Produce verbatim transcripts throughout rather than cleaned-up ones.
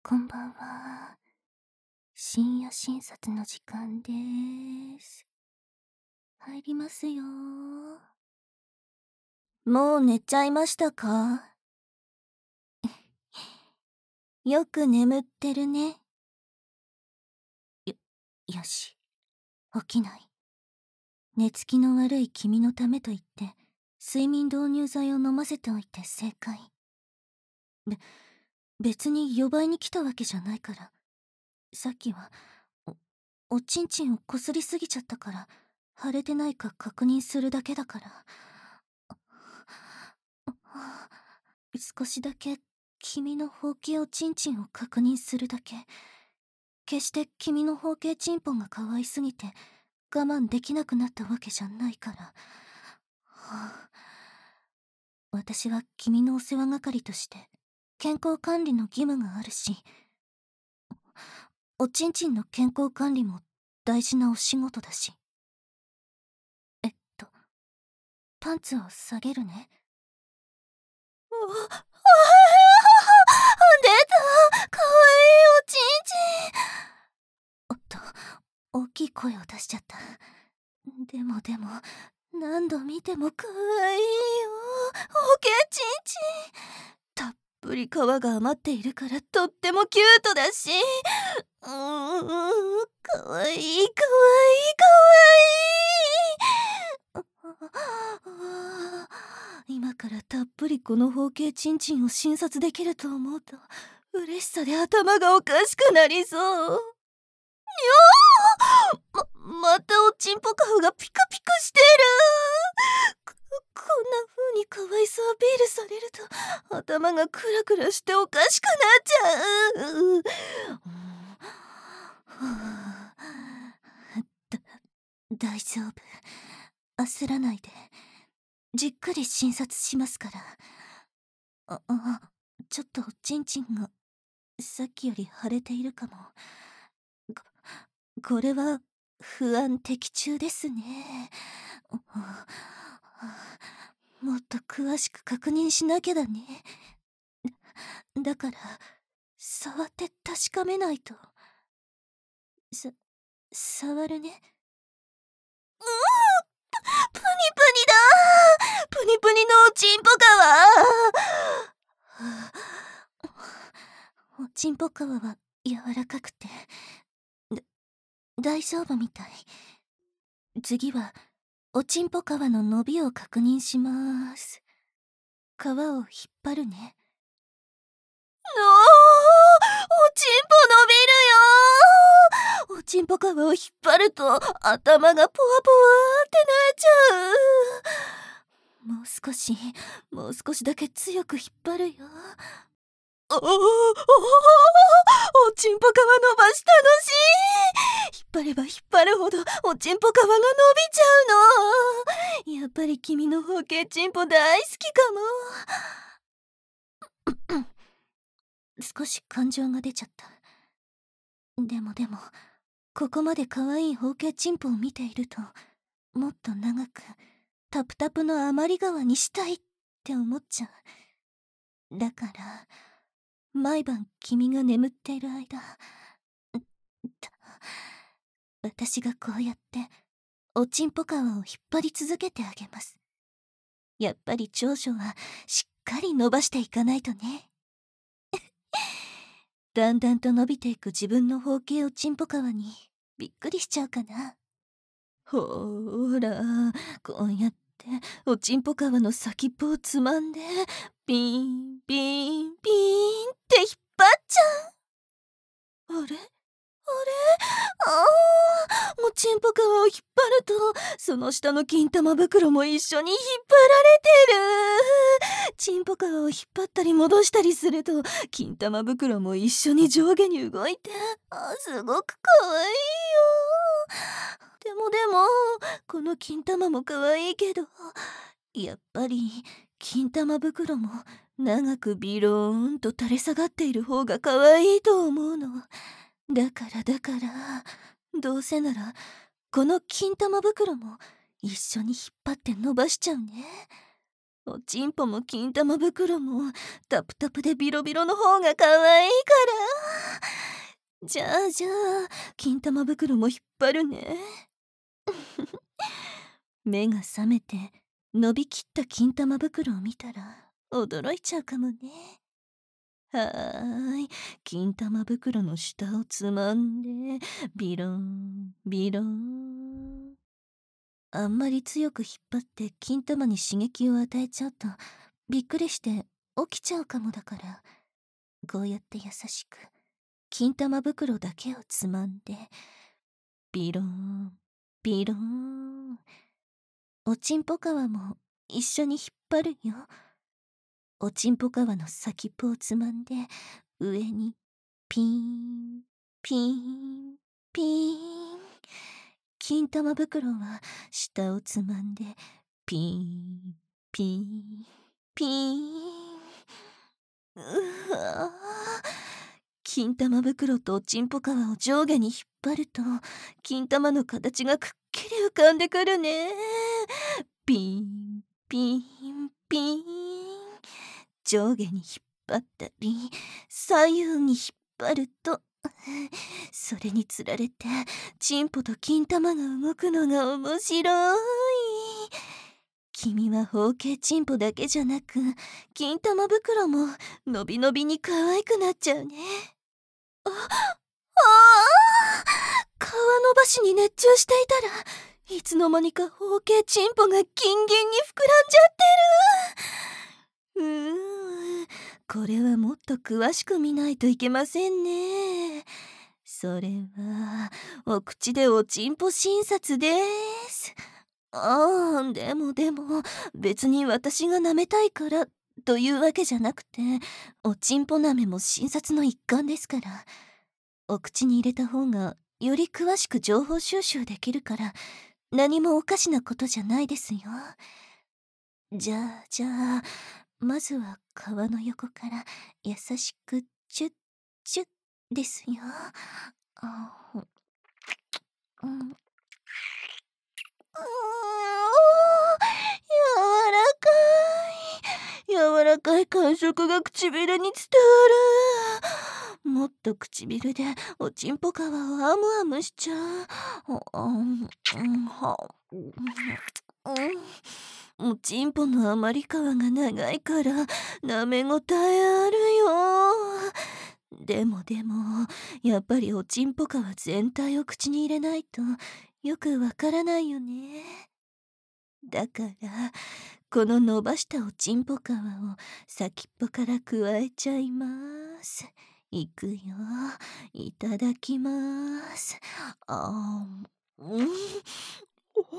こんばんは。深夜診察の時間です。入りますよ。もう寝ちゃいましたか？よく眠ってるね。よ、よし。起きない。寝つきの悪い君のためと言って、睡眠導入剤を飲ませておいて正解。べ、別に呼ばいに来たわけじゃないから。さっきは、お、おちんちんをこすりすぎちゃったから、腫れてないか確認するだけだから。少しだけ君の包茎おちんちんを確認するだけ。決して君の包茎チンポが可愛すぎて我慢できなくなったわけじゃないから。はあ、私は君のお世話係として健康管理の義務があるし、おちんちんの健康管理も大事なお仕事だし。えっとパンツを下げるね。あ、ああ、出た、かわいいおちんちん。おっと、大きい声を出しちゃった。でもでも、何度見てもかわいいよ、おけちんちん。たっぷり皮が余っているからとってもキュートだし、うーん、かわいいかわいいかわいい。今からたっぷりこの包茎チンチンを診察できると思うと嬉しさで頭がおかしくなりそう。にょー、ま、またおちんぽ顔がピカピカしてる。こ、こんな風に可愛さアピールされると頭がクラクラしておかしくなっちゃう。だ、大丈夫。焦らないで。じっくり診察しますから。あ、あ、ちょっとおちんちんがさっきより腫れているかも。こ、これは不安的中ですね。もっと詳しく確認しなきゃだね。だ、だから触って確かめないと。さ、触るね。うーん、プニプニだー、プニプニのおちんぽ皮。おちんぽ皮は柔らかくてだ、大丈夫みたい。次はおちんぽ皮の伸びを確認します。皮を引っ張るね。おー、おちんぽ伸びるよー。おちんぽ皮を引っ張ると頭がポワポワーってなっちゃう。もう少し、もう少しだけ強く引っ張るよ。おお、おおちんぽ皮伸ばし楽しい。引っ張れば引っ張るほどおちんぽ皮が伸びちゃうの。やっぱり君の包茎チンポ大好きかも。少し感情が出ちゃった。でもでもここまで可愛い包茎チンポを見ているともっと長くタプタプの余り川にしたいって思っちゃう。だから毎晩君が眠っている間、私がこうやっておちんぽ皮を引っ張り続けてあげます。やっぱり長所はしっかり伸ばしていかないとね。だんだんと伸びていく自分の包茎おちんぽ皮にびっくりしちゃうかな。ほーら、こうやっておちんぽ皮の先っぽをつまんでピンピンピンって引っ張っちゃう。あれあれ、あー、おちんぽ皮を引っ張るとその下の金玉袋も一緒に引っ張られてる。ちんぽ皮を引っ張ったり戻したりすると金玉袋も一緒に上下に動いて、あ、すごくかわいいよ。でもでもこの金玉もかわいいけど、やっぱり金玉袋も長くビローンと垂れ下がっている方がかわいいと思うの。だからだからどうせならこの金玉袋も一緒に引っ張って伸ばしちゃうね。おちんぽも金玉袋もタプタプでビロビロの方がかわいいから。 じゃあじゃあ、金玉袋も引っ張るね。目が覚めて伸びきった金玉袋を見たら驚いちゃうかもね。はーい、金玉袋の下をつまんでビロンビロン。あんまり強く引っ張って金玉に刺激を与えちゃうとびっくりして起きちゃうかもだから、こうやって優しく金玉袋だけをつまんでビロンビロン。おちんぽ皮も一緒に引っ張るよ。おちんぽ皮の先っぽをつまんで上にピーンピーンピーン。金玉袋は下をつまんでピーンピーンピーン。うわー、金玉袋とおちんぽ皮を上下に引っ張ると金玉の形がくっきり浮かんでくるね。ピーンピーンピーン。上下に引っ張ったり左右に引っ張ると、それにつられてチンポと金玉が動くのが面白い。君は包茎チンポだけじゃなく金玉袋ものびのびに可愛くなっちゃうね。あ、あー、皮伸ばしに熱中していたらいつの間にか包茎チンポがギンギンに膨らんじゃってる。うーん、これはもっと詳しく見ないといけませんね。それはお口でおちんぽ診察です。ああ、でもでも別に私が舐めたいからというわけじゃなくて、おちんぽ舐めも診察の一環ですから。お口に入れた方がより詳しく情報収集できるから何もおかしなことじゃないですよ。じゃあじゃあ、まずは皮の横から優しくチュッチュッですよ。あ、うん、うーん、柔らかい柔らかい感触が唇に伝わる。もっと唇でおちんぽ皮をアムアムしちゃう。うんうんはうん、おちんぽの余り皮が長いから舐めごたえあるよ。でもでもやっぱりおちんぽ皮全体を口に入れないとよくわからないよね。だからこの伸ばしたおちんぽ皮を先っぽから加えちゃいます。いくよ。いただきます。あー、うん。おおー、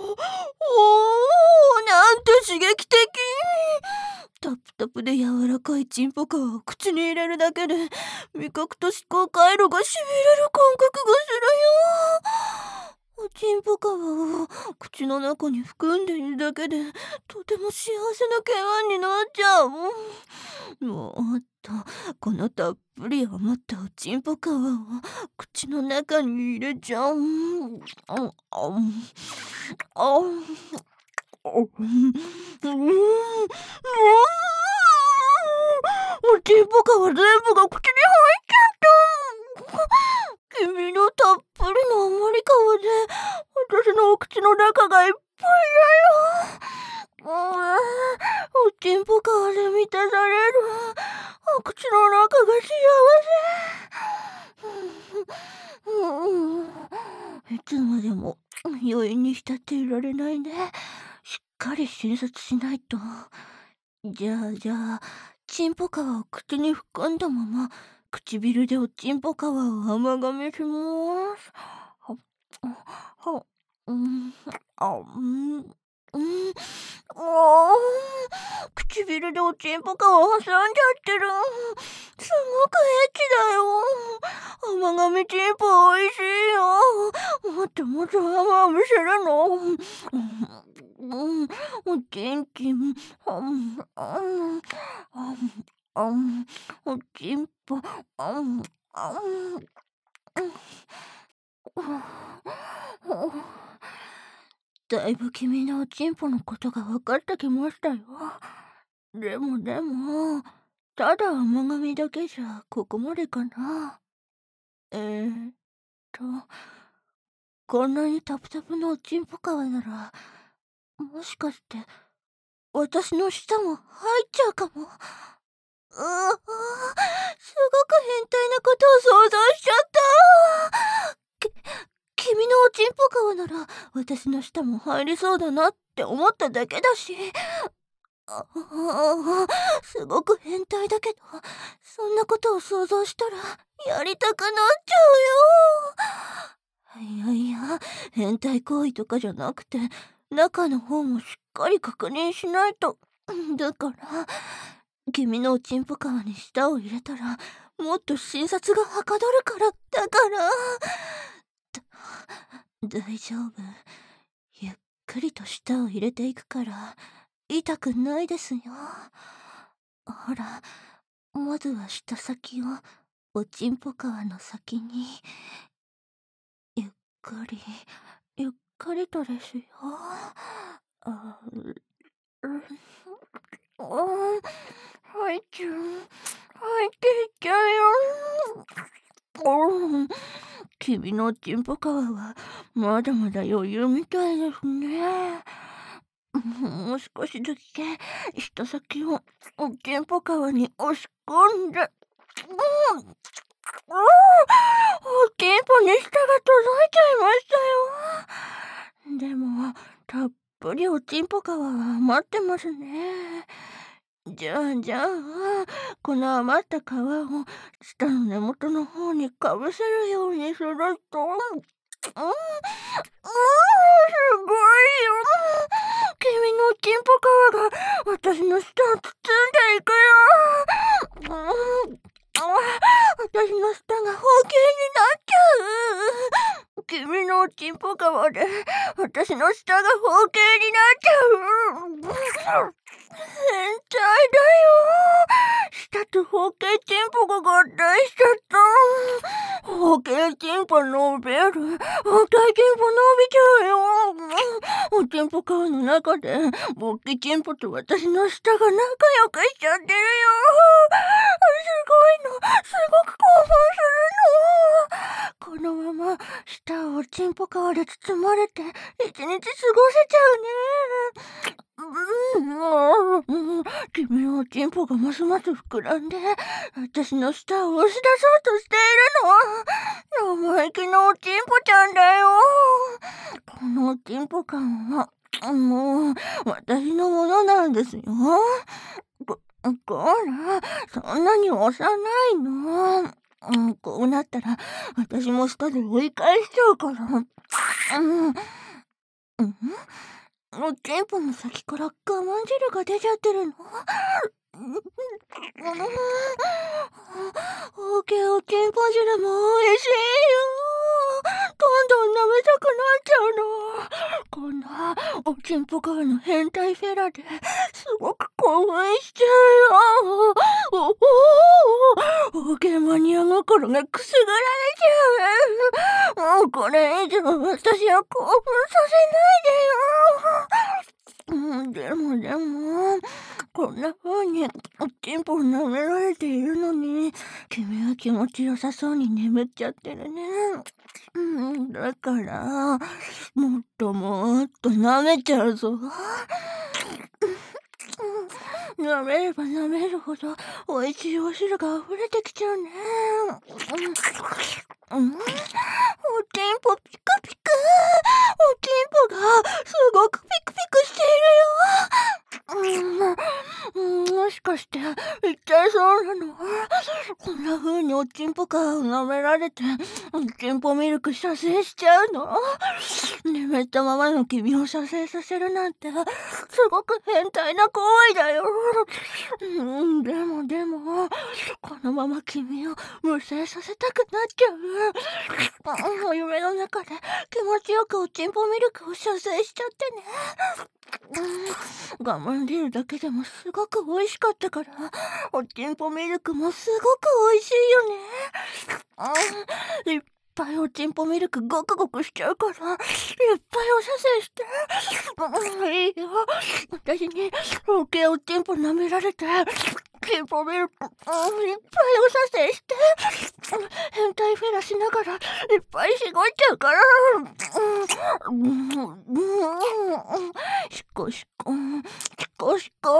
なんて刺激的。タプタプで柔らかいチンポ皮を口に入れるだけで味覚と思考回路がしびれる感覚がするよ。おちんぽ皮を口の中に含んでいるだけでとても幸せな気分になっちゃう。もっとこのたっぷり余ったおちんぽ皮を口の中に入れちゃう。あああうん、おちんぽ皮全部が口に入っちゃった。君のたっぷりの余り皮で私のお口の中がいっぱいだよ。おちんぽ皮で満たされる。お口の中が幸せ。いつまでも余韻に浸っていられないね。しっかり診察しないと。じゃあじゃあ、チンポ皮を口に含んだまま唇でおちんぽ皮を甘噛みします。ははうん、あうんうんあー、唇でおちんぽ皮を挟んじゃってる。すごくエッチだよ。甘噛みチンポおいしいよ。もっともっと甘々するの。うん、おちんちん、うん、うん、うん、おちんぽ、うん、うん、だいぶ君のおちんぽのことが分かってきましたよ。でもでも、ただ甘噛みだけじゃここまでかな。 えーっと、こんなにタプタプのおちんぽ皮なら、もしかして、私の舌も入っちゃうかも。うわあ、すごく変態なことを想像しちゃった。き、君のおちんぽ皮なら、私の舌も入りそうだなって思っただけだし。ああ、すごく変態だけど、そんなことを想像したら、やりたくなっちゃうよ。いやいや、変態行為とかじゃなくて、中の方もしっかり確認しないと。だから、君のおちんぽ皮に舌を入れたら、もっと診察がはかどるから、だから。だ、大丈夫。ゆっくりと舌を入れていくから、痛くないですよ。ほら、まずは舌先をおちんぽ皮の先に。ゆっくり、ゆっくりとですよ。あ、うん、入っちゃう。入っていっちゃうよ。うん、君のおちんぽ皮はまだまだ余裕みたいですね。もう少しだけ舌先をおちんぽ皮に押し込んで、うん、うん、おちんぽに舌が届いちゃいましたよ。でもたっぷりおちんぽ皮は余ってますね。じゃあじゃあこの余った皮を舌の根元の方にかぶせるようにすると、うん、うん、すごいよ。君のおちんぽ皮が私の舌を包んでいくよ。うん、私の舌が包茎になっちゃう。君のおちんぽ皮で私の舌が包茎になっちゃう。変態だよ。舌と包茎チンポが合体しちゃった。包茎チンポ伸びる。包茎チンポ伸びちゃうよ。おちんぽ皮の中でボッキチンポと私の舌が仲良くしちゃってるよ。すごいの。すごく興奮するの。このまま舌をおちんぽ皮で包まれて一日過ごせちゃうね。うん、君のおちんぽがますます膨らんで私の舌を押し出そうとしているの。生意気なおちんぽちゃんだよ。このおちんぽ感はもう私のものなんですよ。こ、こら、そんなに押さないの。うん、こうなったら私も舌で追い返しちゃうから。うん、うん、おちんぽの先から我慢汁が出ちゃってるの。大きいおちんぽ汁も美味しいよ。どんどん舐めたくなっちゃうの。こんなおちんぽ皮の変態フェラですごく興奮しちゃうよ。おお、大きいマニア心がくすぐられちゃう。もうこれ以上私を興奮させないでよ。うん、でもでもこんな風におちんぽを舐められているのに君は気持ちよさそうに眠っちゃってるね。うん、だからもっともっと舐めちゃうぞ。舐めれば舐めるほど美味しいお汁が溢れてきちゃうね。うん、うん、おちんぽピクピク。おちんぽがすごくピクピクしているよ。うん、もしかして言っちゃいそうなの。こんな風におちんぽ皮を舐められておちんぽミルク射精しちゃうの。眠ったままの君を射精させるなんてすごく変態な行為だよ。うん、でもでもこのまま君を無精させたくなっちゃう。うん、夢の中で気持ちよくおちんぽミルクを射精しちゃってね。うん、我慢汁だけでもすごく美味しかったからおちんぽミルクもすごく美味しいよね。うん、いっぱいおちんぽミルクゴクゴクしちゃうからいっぱいお射精して。うん、いいよ。私に大きいおちんぽ舐められてチンポミルク、うん、いっぱいお射精して変態フェラしながらいっぱいしごいちゃうから。しこしこしこしこ。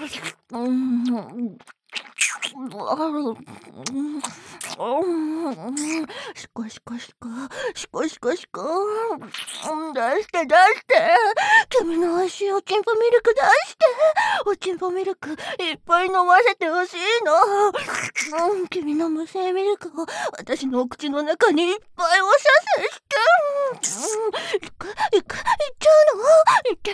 しこしこしこしこしこしこ。出して出して、君の美味しいおちんぽミルク出して、おちんぽミルクいっぱい飲ませてほしいの。うん、君の無性ミルクを私のお口の中にいっぱいお射精して、うん、いくいくいっちゃうの。いっていっていって、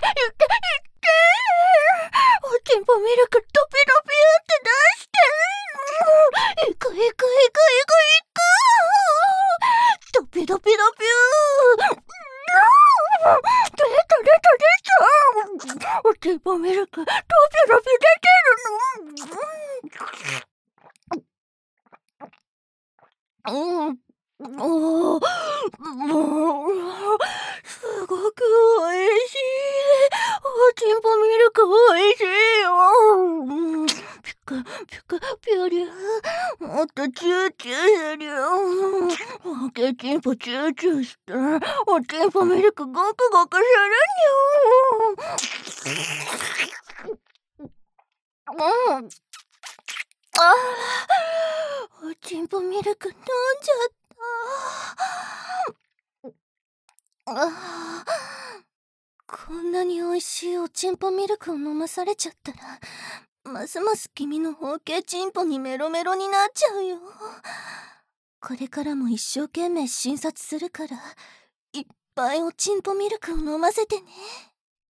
おちんぽミルクドピドピって出して、うん、いくいくいくいくいく、ドピドピドピュー。出た出た出た。おちんぽミルクドピドピ出てるの。うん、おー、もうすごくおいしい。おちんぽミルクおいしいよ。ピクピクピュリュー、もっとチューチューするよ。おけちんぽチューチューして、おちんぽミルクゴクゴクするにょ。うん、あー、おちんぽミルク飲んじゃった。あー、こんなに美味しいおちんぽミルクを飲まされちゃったら、ますます君の包茎チンポにメロメロになっちゃうよ。これからも一生懸命診察するから、いっぱいおちんぽミルクを飲ませてね。